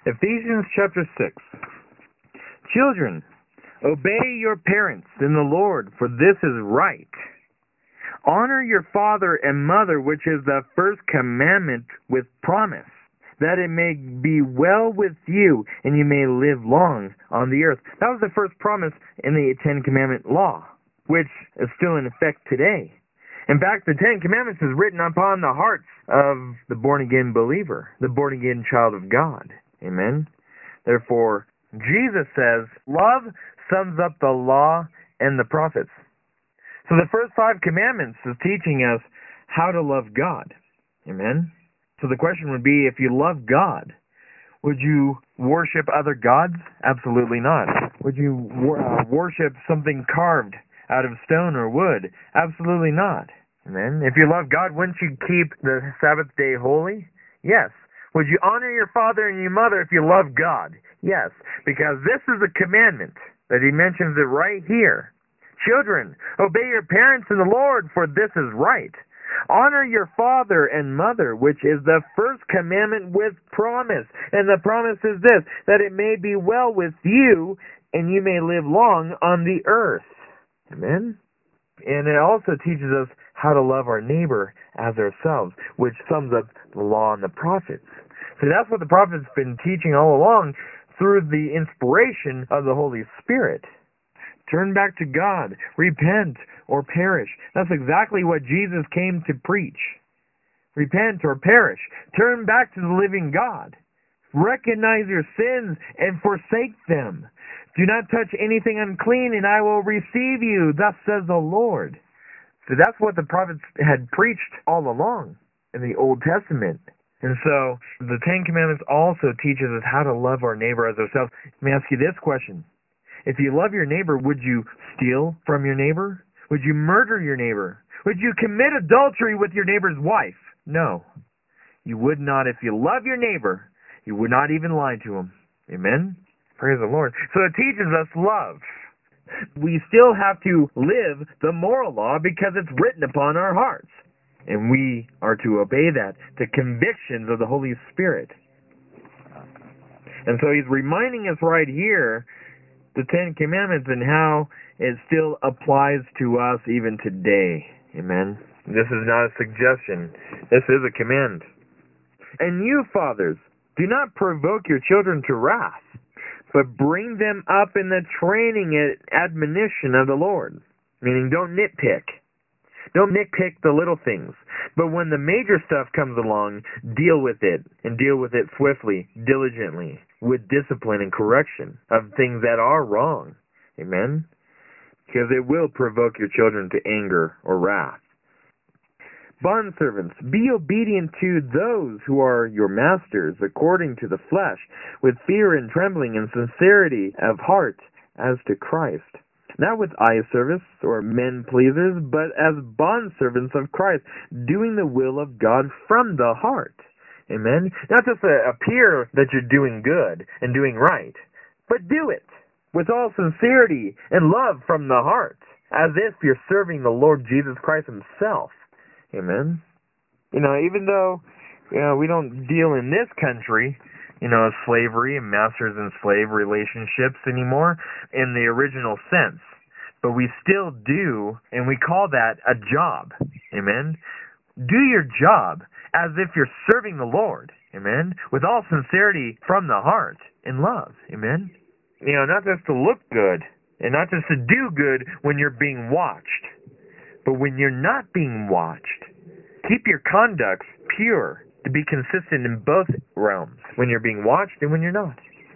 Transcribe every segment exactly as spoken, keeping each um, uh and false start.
Ephesians chapter six. Children, obey your parents in the Lord, for this is right. Honor your father and mother, which is the first commandment with promise, that it may be well with you and you may live long on the earth. That was the first promise in the Ten Commandment law, which is still in effect today. In fact, the Ten Commandments is written upon the hearts of the born-again believer, the born-again child of God. Amen? Therefore, Jesus says, love sums up the law and the prophets. So the first five commandments is teaching us how to love God. Amen? So the question would be, if you love God, would you worship other gods? Absolutely not. Would you uh, worship something carved out of stone or wood? Absolutely not. Amen? If you love God, wouldn't you keep the Sabbath day holy? Yes. Would you honor your father and your mother if you love God? Yes. Because this is a commandment that he mentions it right here. Children, obey your parents in the Lord, for this is right. Honor your father and mother, which is the first commandment with promise. And the promise is this, that it may be well with you and you may live long on the earth. Amen? And it also teaches us how to love our neighbor as ourselves, which sums up the law and the prophets. So that's what the prophets have been teaching all along through the inspiration of the Holy Spirit. Turn back to God. Repent or perish. That's exactly what Jesus came to preach. Repent or perish. Turn back to the living God. Recognize your sins and forsake them. Do not touch anything unclean, and I will receive you. Thus says the Lord. So that's what the prophets had preached all along in the Old Testament. And so the Ten Commandments also teaches us how to love our neighbor as ourselves. Let me ask you this question. If you love your neighbor, would you steal from your neighbor? Would you murder your neighbor? Would you commit adultery with your neighbor's wife? No. You would not. If you love your neighbor, you would not even lie to him. Amen? Praise the Lord. So it teaches us love. We still have to live the moral law because it's written upon our hearts. And we are to obey that, the convictions of the Holy Spirit. And so he's reminding us right here the Ten Commandments and how it still applies to us even today. Amen? This is not a suggestion. This is a command. And you, fathers, do not provoke your children to wrath, but bring them up in the training and admonition of the Lord. Meaning, don't nitpick. Don't nitpick the little things. But when the major stuff comes along, deal with it, and deal with it swiftly, diligently, with discipline and correction of things that are wrong. Amen? Because it will provoke your children to anger or wrath. Bondservants, be obedient to those who are your masters according to the flesh, with fear and trembling and sincerity of heart as to Christ. Not with eye service or men pleasers, but as bondservants of Christ, doing the will of God from the heart. Amen? Not just to appear that you're doing good and doing right, but do it with all sincerity and love from the heart, as if you're serving the Lord Jesus Christ himself. Amen? You know, even though you know, we don't deal in this country, you know, slavery and masters and slave relationships anymore in the original sense. But we still do, and we call that a job. Amen? Do your job as if you're serving the Lord. Amen? With all sincerity from the heart in love. Amen? You know, not just to look good, and not just to do good when you're being watched, but when you're not being watched. Keep your conduct pure, to be consistent in both realms, when you're being watched and when you're not.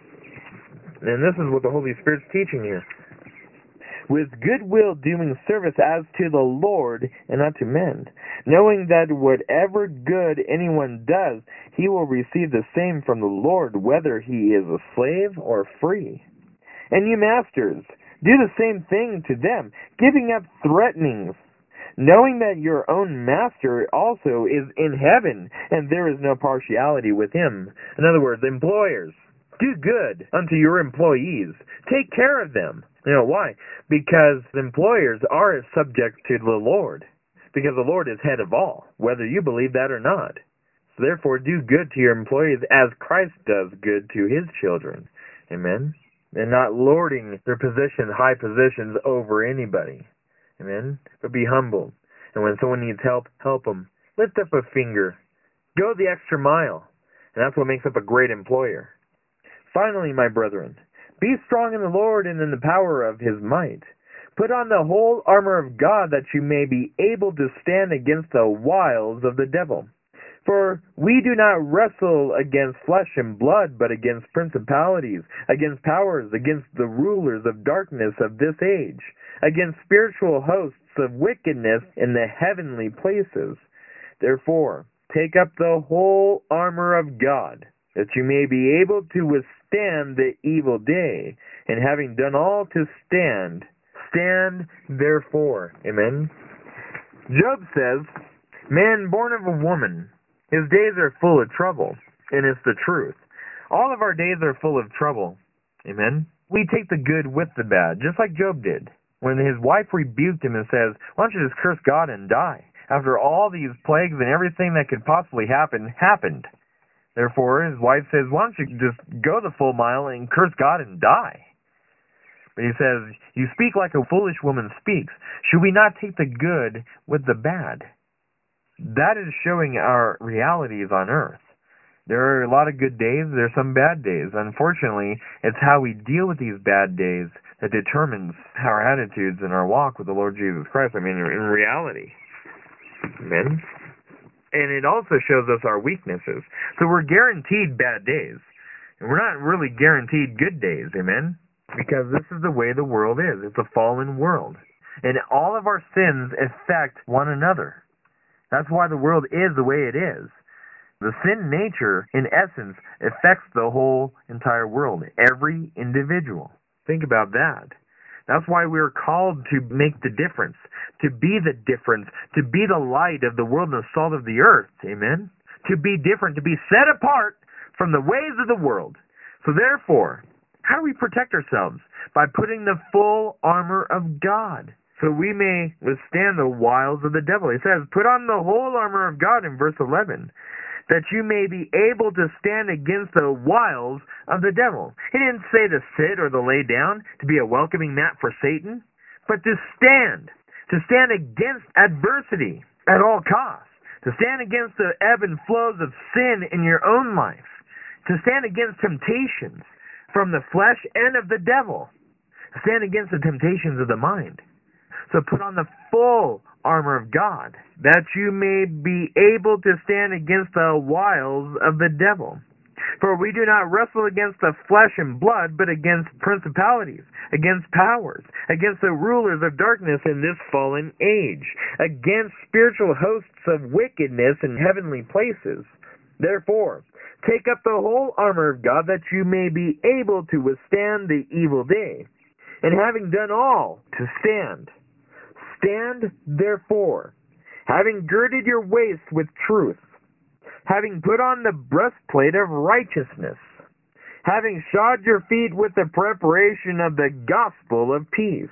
And this is what the Holy Spirit's teaching here. With goodwill doing service as to the Lord and not to men, knowing that whatever good anyone does, he will receive the same from the Lord, whether he is a slave or free. And you masters, do the same thing to them, giving up threatenings, knowing that your own master also is in heaven, and there is no partiality with him. In other words, employers, do good unto your employees. Take care of them. You know why? Because employers are subject to the Lord. Because the Lord is head of all, whether you believe that or not. Therefore, do good to your employees as Christ does good to his children. Amen? And not lording their positions, high positions over anybody. Amen? But be humble. And when someone needs help, help them. Lift up a finger. Go the extra mile. And that's what makes up a great employer. Finally, my brethren, be strong in the Lord and in the power of his might. Put on the whole armor of God that you may be able to stand against the wiles of the devil. For we do not wrestle against flesh and blood, but against principalities, against powers, against the rulers of darkness of this age, against spiritual hosts of wickedness in the heavenly places. Therefore, take up the whole armor of God, that you may be able to withstand the evil day, and having done all to stand, stand therefore. Amen. Job says, man born of a woman, his days are full of trouble, and it's the truth. All of our days are full of trouble. Amen. We take the good with the bad, just like Job did. When his wife rebuked him and says, why don't you just curse God and die? After all these plagues and everything that could possibly happen, happened. Therefore, his wife says, why don't you just go the full mile and curse God and die? But he says, you speak like a foolish woman speaks. Should we not take the good with the bad? That is showing our realities on earth. There are a lot of good days, there are some bad days. Unfortunately, it's how we deal with these bad days that determines our attitudes and our walk with the Lord Jesus Christ. I mean, in reality. Amen. And it also shows us our weaknesses. So we're guaranteed bad days. And we're not really guaranteed good days. Amen. Because this is the way the world is. It's a fallen world. And all of our sins affect one another. That's why the world is the way it is. The sin nature, in essence, affects the whole entire world, every individual. Think about that. That's why we're called to make the difference, to be the difference, to be the light of the world and the salt of the earth. Amen? To be different, to be set apart from the ways of the world. So therefore, how do we protect ourselves? By putting the full armor of God, so we may withstand the wiles of the devil. He says, put on the whole armor of God in verse eleven, that you may be able to stand against the wiles of the devil. He didn't say to sit or to lay down, to be a welcoming mat for Satan, but to stand, to stand against adversity at all costs, to stand against the ebb and flows of sin in your own life, to stand against temptations from the flesh and of the devil, to stand against the temptations of the mind. So put on the full armor of God, that you may be able to stand against the wiles of the devil. For we do not wrestle against the flesh and blood, but against principalities, against powers, against the rulers of darkness in this fallen age, against spiritual hosts of wickedness in heavenly places. Therefore, take up the whole armor of God, that you may be able to withstand the evil day, and having done all, to stand. Stand, therefore, having girded your waist with truth, having put on the breastplate of righteousness, having shod your feet with the preparation of the gospel of peace.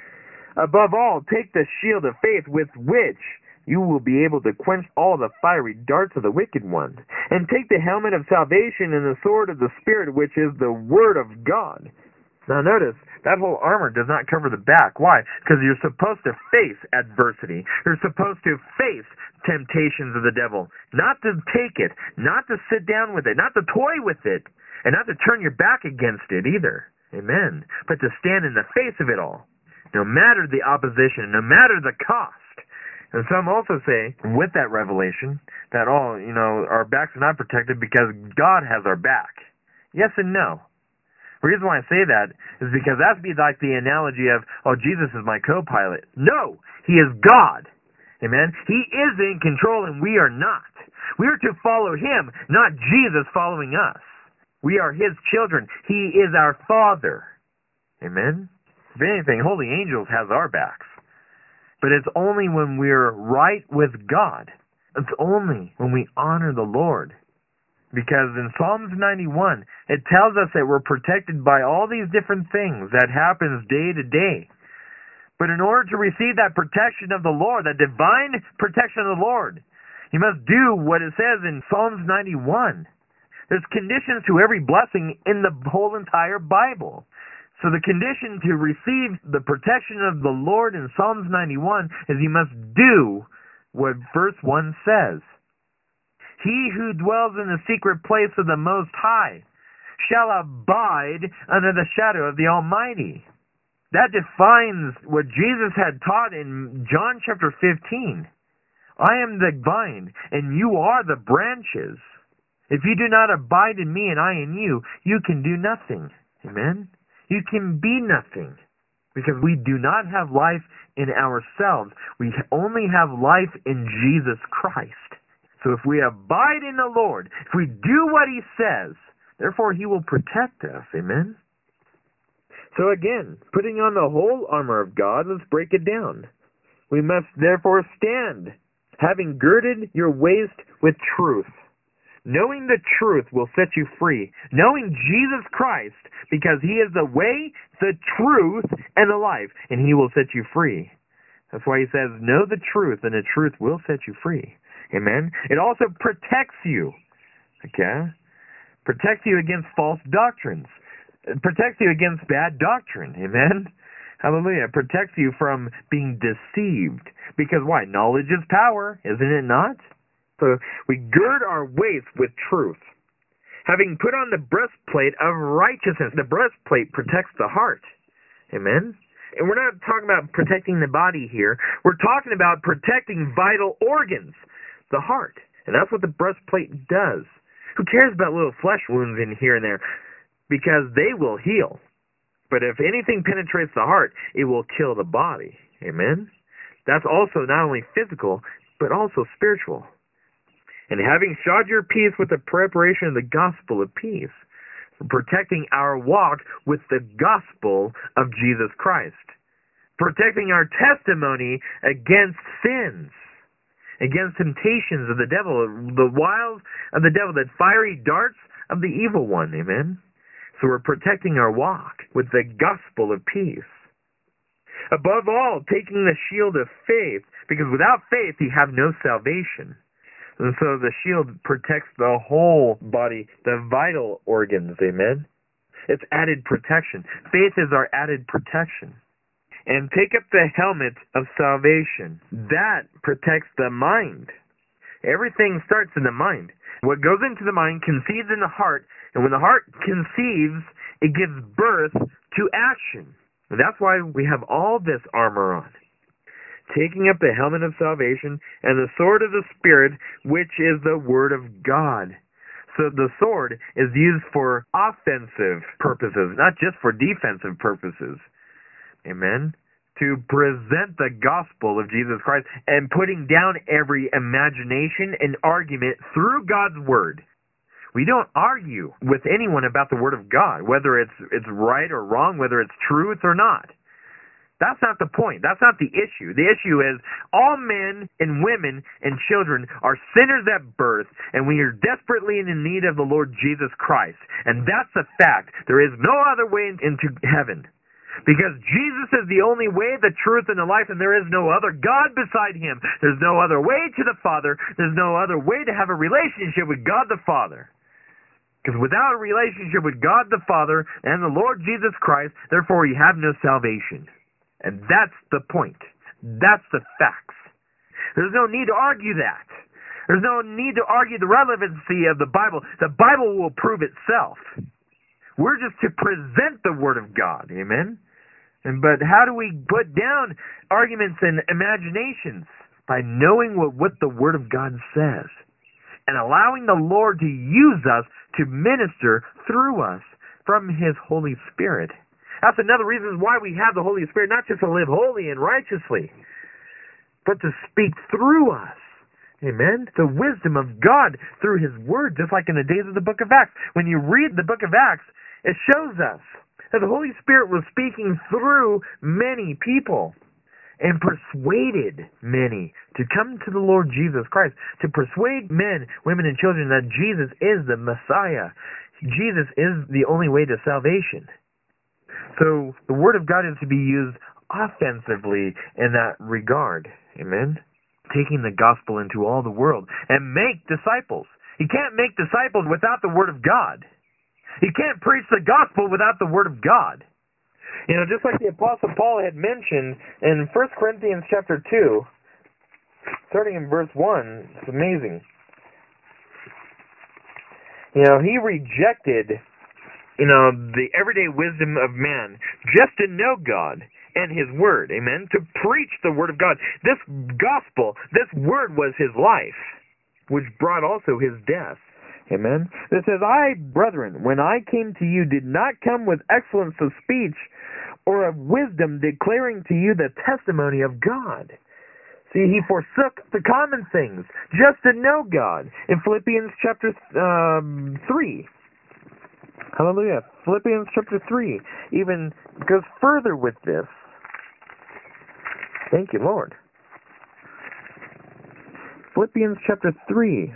Above all, take the shield of faith, with which you will be able to quench all the fiery darts of the wicked one, and take the helmet of salvation and the sword of the Spirit, which is the word of God. Now notice, that whole armor does not cover the back. Why? Because you're supposed to face adversity. You're supposed to face temptations of the devil. Not to take it, not to sit down with it, not to toy with it, and not to turn your back against it either. Amen. But to stand in the face of it all, no matter the opposition, no matter the cost. And some also say, with that revelation, that all, you know, our backs are not protected because God has our back. Yes and no. The reason why I say that is because that would be like the analogy of, oh, Jesus is my co-pilot. No, he is God. Amen? He is in control and we are not. We are to follow him, not Jesus following us. We are his children. He is our Father. Amen? If anything, holy angels has our backs. But it's only when we're right with God. It's only when we honor the Lord. Because in Psalms ninety-one, it tells us that we're protected by all these different things that happens day to day. But in order to receive that protection of the Lord, that divine protection of the Lord, You must do what it says in Psalms ninety-one. There's conditions to every blessing in the whole entire Bible. So the condition to receive the protection of the Lord in Psalms ninety-one is you must do what verse one says. He who dwells in the secret place of the Most High shall abide under the shadow of the Almighty. That defines what Jesus had taught in John chapter fifteen. I am the vine, and you are the branches. If you do not abide in me and I in you, you can do nothing. Amen? You can be nothing. Because we do not have life in ourselves. We only have life in Jesus Christ. So if we abide in the Lord, if we do what He says, therefore He will protect us. Amen? So again, putting on the whole armor of God, let's break it down. We must therefore stand, having girded your waist with truth. Knowing the truth will set you free. Knowing Jesus Christ, because He is the way, the truth, and the life, and He will set you free. That's why He says, know the truth, and the truth will set you free. Amen? It also protects you. Okay? Protects you against false doctrines. It protects you against bad doctrine. Amen? Hallelujah. It protects you from being deceived. Because why? Knowledge is power, isn't it not? So we gird our waist with truth, having put on the breastplate of righteousness. The breastplate protects the heart. Amen? And we're not talking about protecting the body here. We're talking about protecting vital organs, the heart. And that's what the breastplate does. Who cares about little flesh wounds in here and there? Because they will heal. But if anything penetrates the heart, it will kill the body. Amen? That's also not only physical, but also spiritual. And having shod your peace with the preparation of the gospel of peace, protecting our walk with the gospel of Jesus Christ, protecting our testimony against sins, against temptations of the devil, the wiles of the devil, the fiery darts of the evil one. Amen? So we're protecting our walk with the gospel of peace. Above all, taking the shield of faith, because without faith you have no salvation. And so the shield protects the whole body, the vital organs, amen? It's added protection. Faith is our added protection. And take up the helmet of salvation. That protects the mind. Everything starts in the mind. What goes into the mind conceives in the heart, and when the heart conceives, it gives birth to action. And that's why we have all this armor on. Taking up the helmet of salvation and the sword of the Spirit, which is the Word of God. So the sword is used for offensive purposes, not just for defensive purposes. Amen? To present the gospel of Jesus Christ and putting down every imagination and argument through God's Word. We don't argue with anyone about the Word of God, whether it's it's right or wrong, whether it's truth or not. That's not the point. That's not the issue. The issue is all men and women and children are sinners at birth, and we are desperately in need of the Lord Jesus Christ. And that's a fact. There is no other way into heaven. Because Jesus is the only way, the truth, and the life, and there is no other God beside Him. There's no other way to the Father. There's no other way to have a relationship with God the Father. Because without a relationship with God the Father and the Lord Jesus Christ, therefore you have no salvation. And that's the point. That's the facts. There's no need to argue that. There's no need to argue the relevancy of the Bible. The Bible will prove itself. We're just to present the Word of God. Amen? And but how do we put down arguments and imaginations? By knowing what, what the Word of God says. And allowing the Lord to use us to minister through us from His Holy Spirit. That's another reason why we have the Holy Spirit, not just to live holy and righteously, but to speak through us. Amen? The wisdom of God through His Word, just like in the days of the book of Acts. When you read the book of Acts, it shows us that the Holy Spirit was speaking through many people and persuaded many to come to the Lord Jesus Christ, to persuade men, women, and children that Jesus is the Messiah. Jesus is the only way to salvation. So the Word of God is to be used offensively in that regard. Amen? taking the gospel into all the world and make disciples. You can't make disciples without the Word of God. You can't preach the gospel without the Word of God. You know, just like the Apostle Paul had mentioned in First Corinthians chapter two, starting in verse one, it's amazing. You know, he rejected, you know, the everyday wisdom of man just to know God and His Word, amen, to preach the Word of God. This gospel, this Word was his life, which brought also his death. Amen. It says, I, brethren, when I came to you, did not come with excellence of speech or of wisdom, declaring to you the testimony of God. See, he forsook the common things just to know God. In Philippians chapter um, three. Hallelujah. Philippians chapter three even goes further with this. Thank you, Lord. Philippians chapter three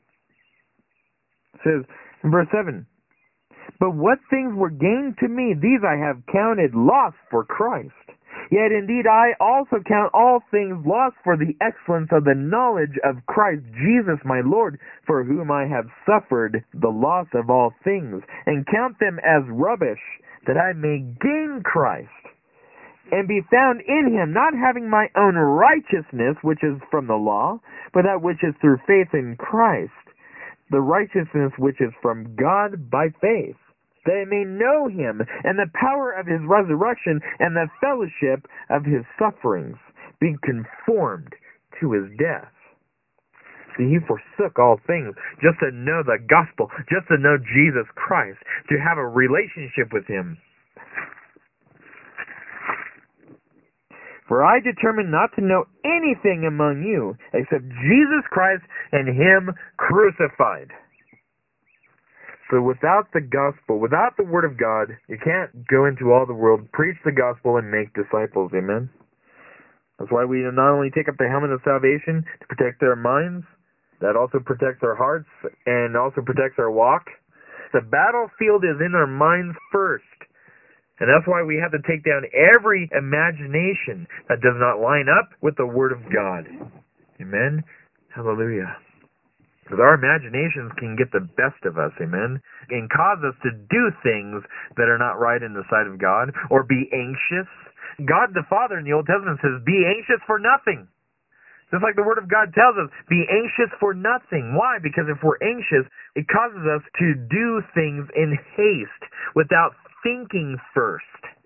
says in verse seven, but what things were gained to me, these I have counted loss for Christ. Yet indeed I also count all things lost for the excellence of the knowledge of Christ Jesus my Lord, for whom I have suffered the loss of all things, and count them as rubbish, that I may gain Christ, and be found in Him, not having my own righteousness, which is from the law, but that which is through faith in Christ, the righteousness which is from God by faith, that I may know Him, and the power of His resurrection, and the fellowship of His sufferings, being conformed to His death. See, He forsook all things just to know the gospel, just to know Jesus Christ, to have a relationship with Him. For I determined not to know anything among you except Jesus Christ and Him crucified. So without the gospel, without the Word of God, you can't go into all the world, preach the gospel, and make disciples. Amen? That's why we not only take up the helmet of salvation to protect our minds, that also protects our hearts and also protects our walk. The battlefield is in our minds first. And that's why we have to take down every imagination that does not line up with the Word of God. Amen? Hallelujah. Because our imaginations can get the best of us, amen? And cause us to do things that are not right in the sight of God, or be anxious. God the Father in the Old Testament says, be anxious for nothing. Just like the Word of God tells us, be anxious for nothing. Why? Because if we're anxious, it causes us to do things in haste, without thinking first.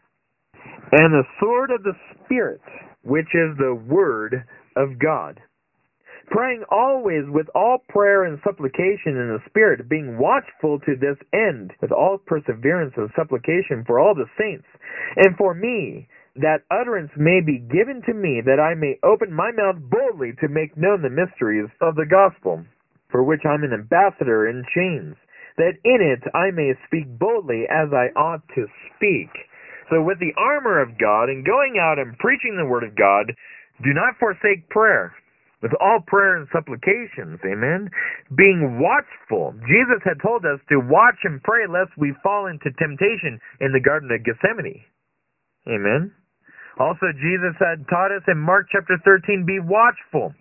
And the sword of the Spirit, which is the Word of God. Praying always with all prayer and supplication in the Spirit, being watchful to this end, with all perseverance and supplication for all the saints, and for me, that utterance may be given to me, that I may open my mouth boldly to make known the mysteries of the gospel, for which I'm an ambassador in chains, that in it I may speak boldly as I ought to speak. So with the armor of God, and going out and preaching the Word of God, do not forsake prayer, with all prayer and supplications, amen? Being watchful. Jesus had told us to watch and pray lest we fall into temptation in the Garden of Gethsemane. Amen? Also, Jesus had taught us in Mark chapter thirteen, be watchful.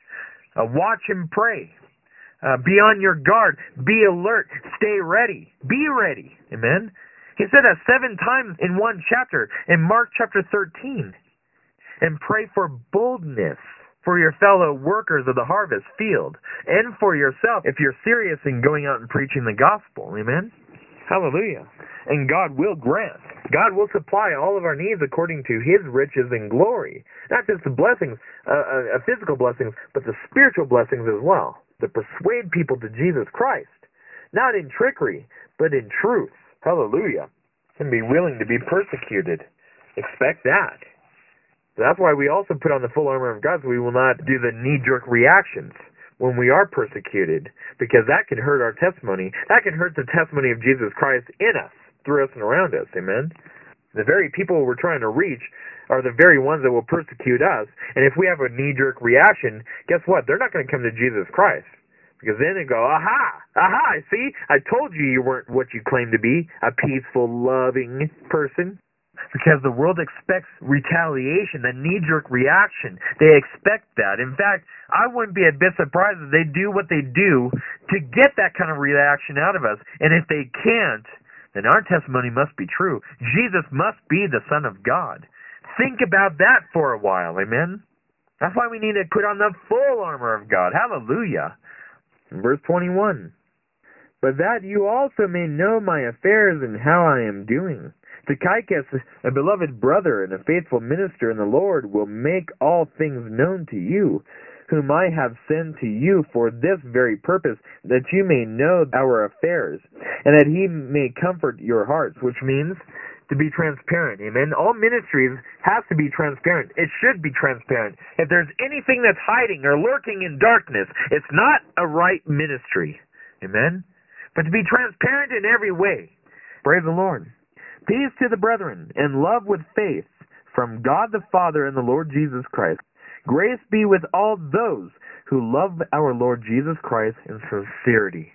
Uh, watch and pray. Uh, be on your guard. Be alert. Stay ready. Be ready. Amen? He said that seven times in one chapter in Mark chapter thirteen. And pray for boldness for your fellow workers of the harvest field, and for yourself if you're serious in going out and preaching the gospel. Amen? Hallelujah. And God will grant. God will supply all of our needs according to His riches and glory. Not just the blessings, uh, uh, physical blessings, but the spiritual blessings as well. To persuade people to Jesus Christ. Not in trickery, but in truth. Hallelujah. And be willing to be persecuted. Expect that. That's why we also put on the full armor of God, so we will not do the knee-jerk reactions when we are persecuted, because that can hurt our testimony. That can hurt the testimony of Jesus Christ in us, through us and around us. Amen? The very people we're trying to reach are the very ones that will persecute us. And if we have a knee-jerk reaction, guess what? They're not going to come to Jesus Christ. Because then they go, aha, aha, see? I told you you weren't what you claim to be, a peaceful, loving person. Because the world expects retaliation, the knee-jerk reaction. They expect that. In fact, I wouldn't be a bit surprised if they do what they do to get that kind of reaction out of us. And if they can't, then our testimony must be true. Jesus must be the Son of God. Think about that for a while, amen? That's why we need to put on the full armor of God. Hallelujah. Verse twenty-one. But that you also may know my affairs and how I am doing. Tychicus, a beloved brother and a faithful minister in the Lord, will make all things known to you, whom I have sent to you for this very purpose, that you may know our affairs, and that he may comfort your hearts, which means to be transparent. Amen. All ministries have to be transparent. It should be transparent. If there's anything that's hiding or lurking in darkness, it's not a right ministry. Amen. But to be transparent in every way. Praise the Lord. Peace to the brethren, and love with faith, from God the Father and the Lord Jesus Christ. Grace be with all those who love our Lord Jesus Christ in sincerity.